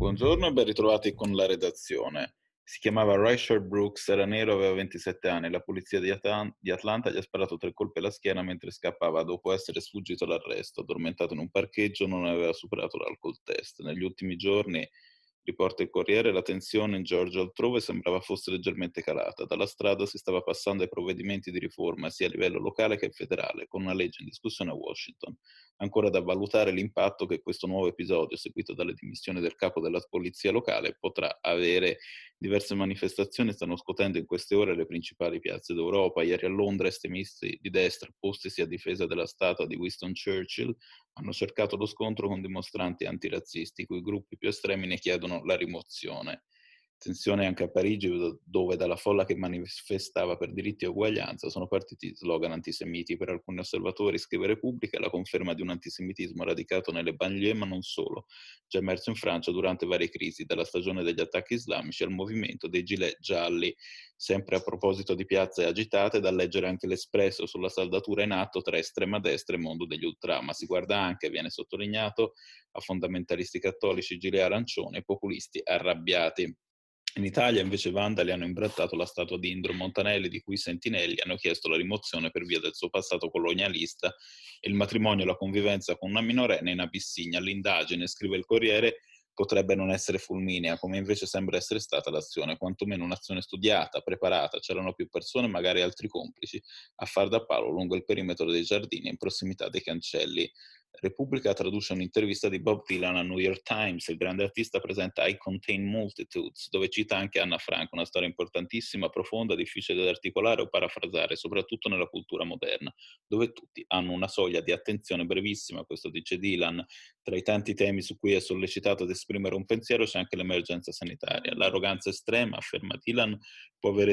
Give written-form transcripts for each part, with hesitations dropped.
Buongiorno e ben ritrovati con la redazione. Si chiamava Rayshard Brooks, era nero, aveva 27 anni. La polizia di Atlanta gli ha sparato 3 colpi alla schiena mentre scappava dopo essere sfuggito all'arresto. Addormentato in un parcheggio, non aveva superato l'alcol test. Negli ultimi giorni, riporta il Corriere, la tensione in Georgia altrove sembrava fosse leggermente calata. Dalla strada si stava passando ai provvedimenti di riforma sia a livello locale che federale, con una legge in discussione a Washington. Ancora da valutare l'impatto che questo nuovo episodio, seguito dalle dimissioni del capo della polizia locale, potrà avere. Diverse manifestazioni stanno scuotendo in queste ore le principali piazze d'Europa. Ieri a Londra estremisti di destra, postisi a difesa della statua di Winston Churchill, hanno cercato lo scontro con dimostranti antirazzisti, i cui gruppi più estremi ne chiedono la rimozione. Tensione anche a Parigi, dove dalla folla che manifestava per diritti e uguaglianza sono partiti slogan antisemiti. Per alcuni osservatori, scrive Repubblica, è la conferma di un antisemitismo radicato nelle banlieue, ma non solo, già emerso in Francia durante varie crisi, dalla stagione degli attacchi islamici al movimento dei gilet gialli. Sempre a proposito di piazze agitate, da leggere anche l'Espresso sulla saldatura in atto tra estrema destra e mondo degli ultra, ma si guarda anche, viene sottolineato, a fondamentalisti cattolici gilet arancione e populisti arrabbiati. In Italia invece i vandali hanno imbrattato la statua di Indro Montanelli, di cui i sentinelli hanno chiesto la rimozione per via del suo passato colonialista e il matrimonio e la convivenza con una minorenne in Abissinia. L'indagine, scrive il Corriere, potrebbe non essere fulminea, come invece sembra essere stata l'azione, quantomeno un'azione studiata, preparata. C'erano più persone, magari altri complici, a far da palo lungo il perimetro dei giardini in prossimità dei cancelli. Repubblica traduce un'intervista di Bob Dylan al New York Times. Il grande artista presenta I Contain Multitudes, dove cita anche Anna Frank, una storia importantissima, profonda, difficile da articolare o parafrasare, soprattutto nella cultura moderna, dove tutti hanno una soglia di attenzione brevissima. Questo dice Dylan. Tra i tanti temi su cui è sollecitato ad esprimere un pensiero c'è anche l'emergenza sanitaria. L'arroganza estrema, afferma Dylan, può avere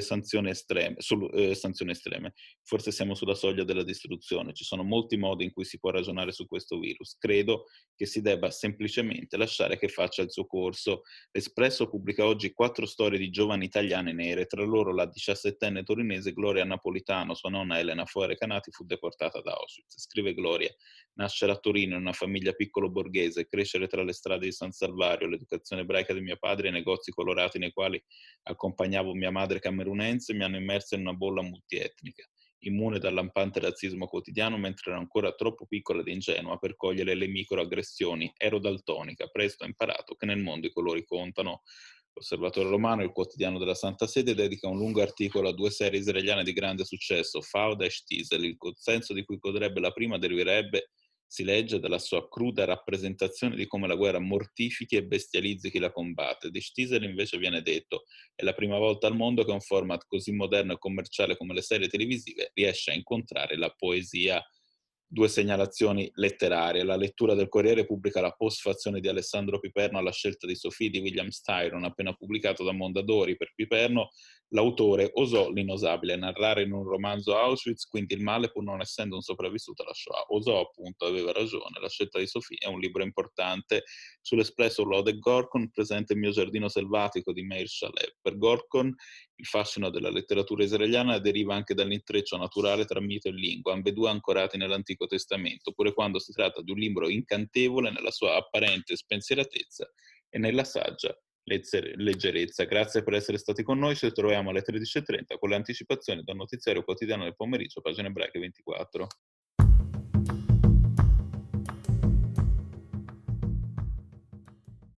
sanzioni estreme. Forse siamo sulla soglia della distruzione. Ci sono molti modi in cui si può ragionare su questo virus. Credo che si debba semplicemente lasciare che faccia il suo corso. L'Espresso pubblica oggi 4 storie di giovani italiane nere, tra loro la 17enne torinese Gloria Napolitano. Sua nonna Elena Foere Canati fu deportata da Auschwitz. Scrive Gloria: nascere a Torino in una famiglia piccolo borghese, crescere tra le strade di San Salvario, l'educazione ebraica di mio padre e i negozi colorati nei quali accompagnavo mia madre camerunense mi hanno immerso in una bolla multietnica, immune dal lampante razzismo quotidiano mentre ero ancora troppo piccola ed ingenua per cogliere le microaggressioni. Ero daltonica, presto ho imparato che nel mondo i colori contano. L'Osservatore Romano, il quotidiano della Santa Sede, dedica un lungo articolo a 2 serie israeliane di grande successo, Fauda e Shtisel. Il consenso di cui godrebbe la prima deriverebbe, si legge, dalla sua cruda rappresentazione di come la guerra mortifichi e bestializzi chi la combatte. Di Shtisel invece viene detto: è la prima volta al mondo che un format così moderno e commerciale come le serie televisive riesce a incontrare la poesia. 2 segnalazioni letterarie. La lettura del Corriere pubblica la postfazione di Alessandro Piperno alla scelta di Sophie di William Styron, appena pubblicato da Mondadori. Per Piperno l'autore osò l'inosabile, narrare in un romanzo Auschwitz, quindi il male, pur non essendo un sopravvissuto alla Shoah. Osò, appunto, aveva ragione. La scelta di Sophie è un libro importante. Sull'Espresso Lode Gorkon, presente Il mio giardino selvatico di Meir Shalev. Per Gorkon il fascino della letteratura israeliana deriva anche dall'intreccio naturale tra mito e lingua, ambedue ancorati nell'Antico Testamento, pure quando si tratta di un libro incantevole nella sua apparente spensieratezza e nella saggia leggerezza. Grazie per essere stati con noi, ci troviamo alle 13:30 con le anticipazioni dal notiziario quotidiano del pomeriggio, pagine ebraiche 24.